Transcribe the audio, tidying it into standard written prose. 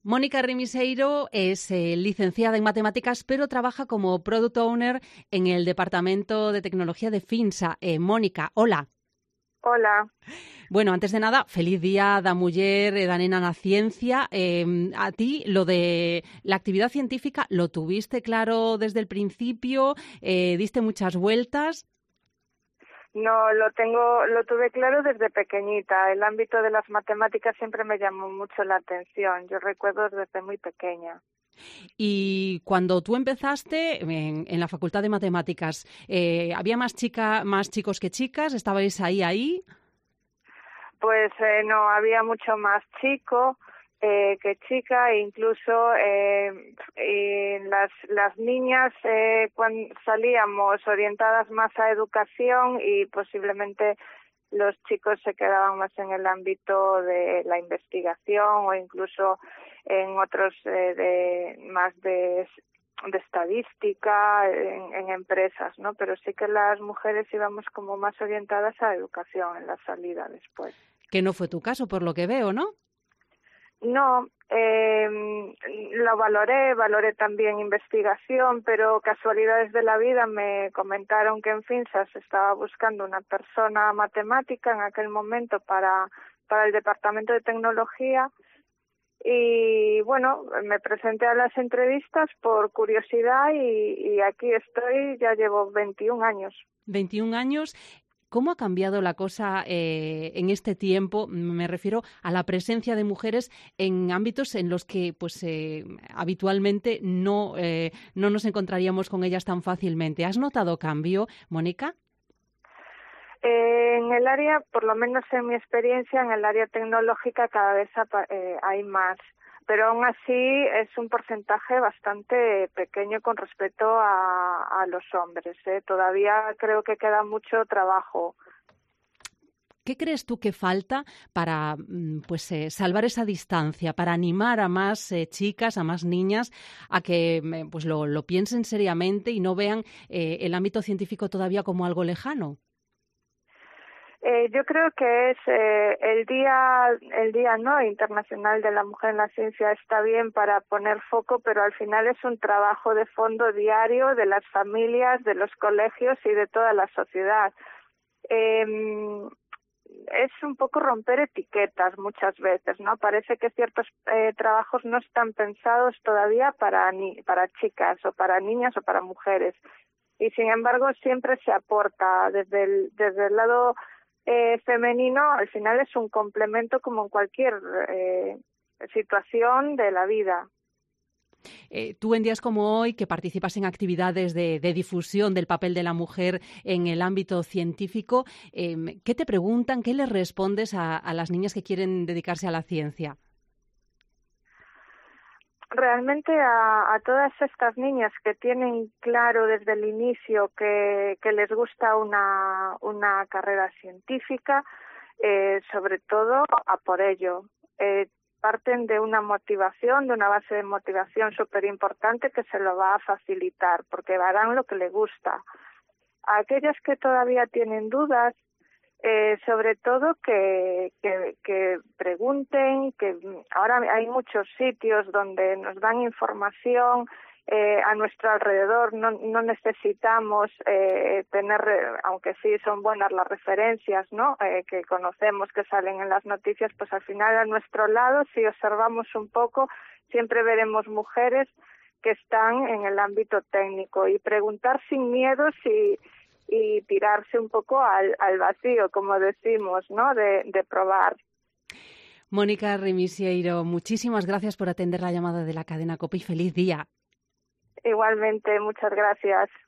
Mónica Remiseiro es licenciada en matemáticas, pero trabaja como Product Owner en el Departamento de Tecnología de Finsa. Mónica, hola. Hola. Bueno, antes de nada, feliz día da muller, da nena na ciencia. A ti, lo de la actividad científica, ¿lo tuviste claro desde el principio? ¿Diste muchas vueltas? No, lo tuve claro desde pequeñita. El ámbito de las matemáticas siempre me llamó mucho la atención. Yo recuerdo desde muy pequeña. Y cuando tú empezaste en la Facultad de Matemáticas, ¿había más chicos que chicas? ¿Estabais ahí? Pues no, había mucho más chico que chica, e incluso las niñas cuando salíamos orientadas más a educación y posiblemente los chicos se quedaban más en el ámbito de la investigación o incluso en otros más de estadística en empresas, ¿no? Pero sí que las mujeres íbamos como más orientadas a educación en la salida después. Que no fue tu caso, por lo que veo, ¿no? No, lo valoré también investigación, pero casualidades de la vida me comentaron que en Finsa se estaba buscando una persona matemática en aquel momento para el departamento de tecnología y bueno, me presenté a las entrevistas por curiosidad y aquí estoy, ya llevo 21 años. 21 años. ¿Cómo ha cambiado la cosa en este tiempo? Me refiero a la presencia de mujeres en ámbitos en los que pues habitualmente no nos encontraríamos con ellas tan fácilmente. ¿Has notado cambio, Mónica? En el área, por lo menos en mi experiencia, en el área tecnológica cada vez hay más, pero aún así es un porcentaje bastante pequeño con respecto a los hombres. Todavía creo que queda mucho trabajo. ¿Qué crees tú que falta para salvar esa distancia, para animar a más chicas, a más niñas a que pues lo piensen seriamente y no vean el ámbito científico todavía como algo lejano? Yo creo que es el día no internacional de la mujer en la ciencia está bien para poner foco, pero al final es un trabajo de fondo diario de las familias, de los colegios y de toda la sociedad. Es un poco romper etiquetas muchas veces, ¿no? Parece que ciertos trabajos no están pensados todavía para chicas o para niñas o para mujeres y sin embargo siempre se aporta desde el lado femenino. Al final es un complemento como en cualquier situación de la vida. Tú en días como hoy, que participas en actividades de difusión del papel de la mujer en el ámbito científico, ¿qué te preguntan, qué les respondes a las niñas que quieren dedicarse a la ciencia? Realmente a todas estas niñas que tienen claro desde el inicio que les gusta una carrera científica, sobre todo a por ello. Parten de una motivación, de una base de motivación súper importante que se lo va a facilitar, porque harán lo que les gusta. A aquellas que todavía tienen dudas, sobre todo que pregunten, que ahora hay muchos sitios donde nos dan información a nuestro alrededor, no necesitamos tener, aunque sí son buenas las referencias, ¿no? Que conocemos que salen en las noticias, pues al final a nuestro lado, si observamos un poco, siempre veremos mujeres que están en el ámbito técnico y preguntar sin miedo y tirarse un poco al vacío, como decimos, ¿no? De probar. Mónica Remiseiro, muchísimas gracias por atender la llamada de la cadena COPE y feliz día. Igualmente, muchas gracias.